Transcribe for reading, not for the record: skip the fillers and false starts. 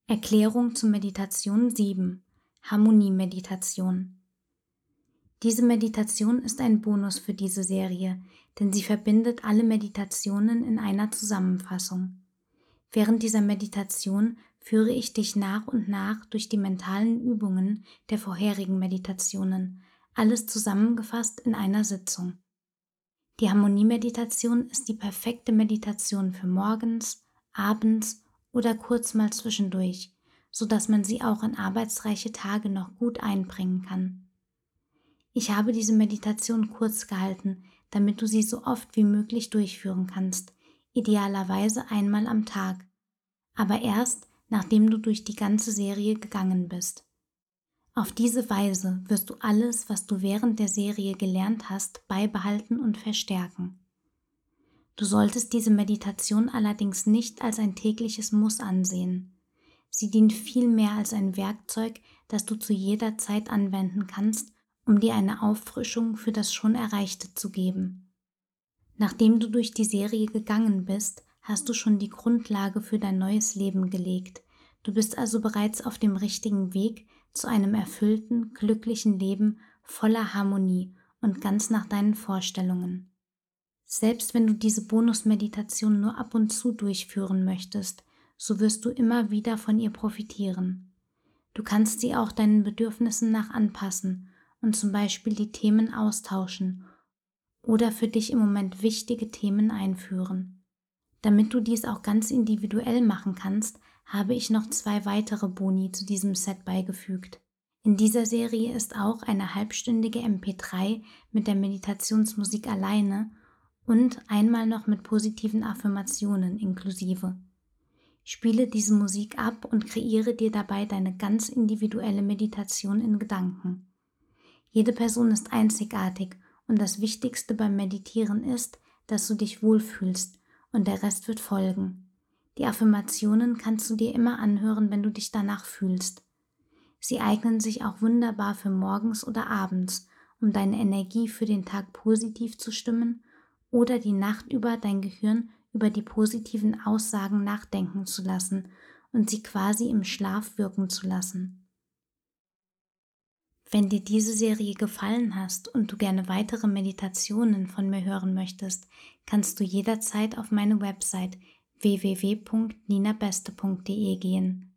Erklärung zur Meditation 7: Harmonie-Meditation. Diese Meditation ist ein Bonus für diese Serie, denn sie verbindet alle Meditationen in einer Zusammenfassung. Während dieser Meditation führe ich dich nach und nach durch die mentalen Übungen der vorherigen Meditationen, alles zusammengefasst in einer Sitzung. Die Harmonie-Meditation ist die perfekte Meditation für morgens, abends oder kurz mal zwischendurch, sodass man sie auch in arbeitsreiche Tage noch gut einbringen kann. Ich habe diese Meditation kurz gehalten, damit du sie so oft wie möglich durchführen kannst, idealerweise einmal am Tag, aber erst, nachdem du durch die ganze Serie gegangen bist. Auf diese Weise wirst du alles, was du während der Serie gelernt hast, beibehalten und verstärken. Du solltest diese Meditation allerdings nicht als ein tägliches Muss ansehen. Sie dient vielmehr als ein Werkzeug, das du zu jeder Zeit anwenden kannst, um dir eine Auffrischung für das schon Erreichte zu geben. Nachdem du durch die Serie gegangen bist, hast du schon die Grundlage für dein neues Leben gelegt. Du bist also bereits auf dem richtigen Weg zu einem erfüllten, glücklichen Leben voller Harmonie und ganz nach deinen Vorstellungen. Selbst wenn du diese Bonus-Meditation nur ab und zu durchführen möchtest, so wirst du immer wieder von ihr profitieren. Du kannst sie auch deinen Bedürfnissen nach anpassen und zum Beispiel die Themen austauschen oder für dich im Moment wichtige Themen einführen. Damit du dies auch ganz individuell machen kannst, habe ich noch 2 weitere Boni zu diesem Set beigefügt. In dieser Serie ist auch eine halbstündige MP3 mit der Meditationsmusik alleine und einmal noch mit positiven Affirmationen inklusive. Spiele diese Musik ab und kreiere dir dabei deine ganz individuelle Meditation in Gedanken. Jede Person ist einzigartig und das Wichtigste beim Meditieren ist, dass du dich wohlfühlst und der Rest wird folgen. Die Affirmationen kannst du dir immer anhören, wenn du dich danach fühlst. Sie eignen sich auch wunderbar für morgens oder abends, um deine Energie für den Tag positiv zu stimmen oder die Nacht über dein Gehirn über die positiven Aussagen nachdenken zu lassen und sie quasi im Schlaf wirken zu lassen. Wenn dir diese Serie gefallen hat und du gerne weitere Meditationen von mir hören möchtest, kannst du jederzeit auf meine Website www.ninabeste.de gehen.